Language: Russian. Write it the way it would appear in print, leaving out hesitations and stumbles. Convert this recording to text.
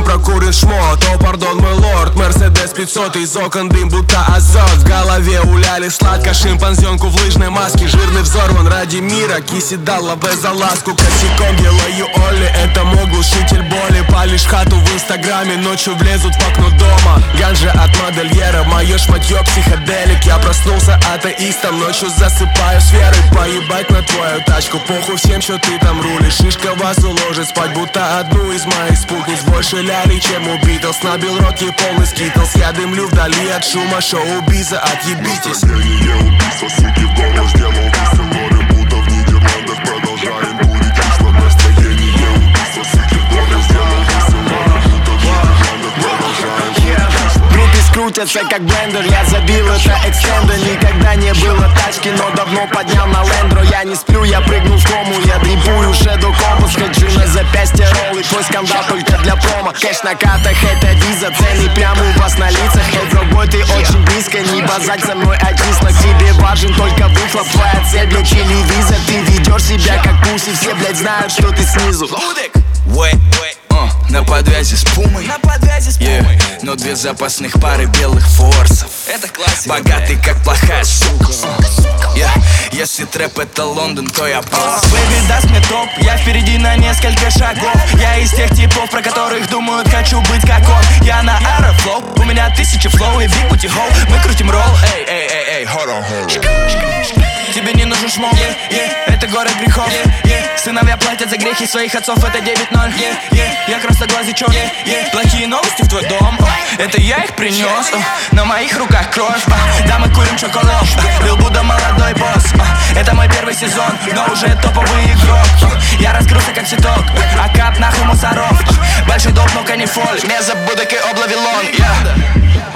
прокурен шмот. О, пардон, мой лорд, Мерседес 500, из окон дым, будто азот. В голове уляли сладко, шимпанзенку в лыжной маске. Жирный взорван ради мира, киси дала за ласку. Косяком делаю Олли, это мой глушитель боли. Палишь хату в инстаграме, ночью влезут в окно дома. Ганжа от модельера, мое шматье психоделик. Я проснулся атеистом, ночью засыпаю с верой. Поебать на твою тачку, похуй всем, что ты там рулишь. Шишка вас уложит спать, будто одну из моих спутниц. Больше ляли, чем у Битлз. Набил рот ей полный скитлс. Я дымлю вдали от шума шоу Биза, отъебитесь. Настроение убийства, суки в дома, сделал весело. Будто в Нидерландах продолжаем бурить кисло. Настроение убийства, суки в дома, сделал весело. Будто в Нидерландах продолжаем бурить кисло. Группы скрутятся как блендер, я забил это экстендер. Никогда не было тачки, но давно поднял на лендро. Я не сплю, я прыгну в кому, я дрипую Shadow Compass. Хочу на запястье роллы, твой скандал только для промо. Кэш на картах, это виза, цены прямо у вас на лицах. Эй, другой, ты очень близко, не базать со мной, а чисто. Тебе важен только выхлоп, твоя цель, блядь, телевизор. Ты ведешь себя как пуси, все, блядь, знают, что ты снизу. На подвязи с пумой, но две запасных пары белых форсов. Это классика. Богатый как плохая сука. Если трэп это Лондон, то я босс. Бэйби даст мне топ, я впереди на несколько шагов. Я из тех типов, про которых думают, хочу быть как он. Я на аэрофлоу, у меня 1000 флоу и big booty hole. Мы крутим ролл, эй, hold on. Тебе не нужен шмол, это город грехов. Сыновья платят за грехи своих отцов, это 9-0. Я красноглазый черт, плохие новости в твой дом. Это я их принес, на моих руках кровь. Да, мы курим чоколад, Лил Будда молодой босс. Это мой первый сезон, но уже топовый игрок. Я раскрылся как цветок, а кап нахуй мусоров. Большой долг, но канифоль, не забудок и облавилон.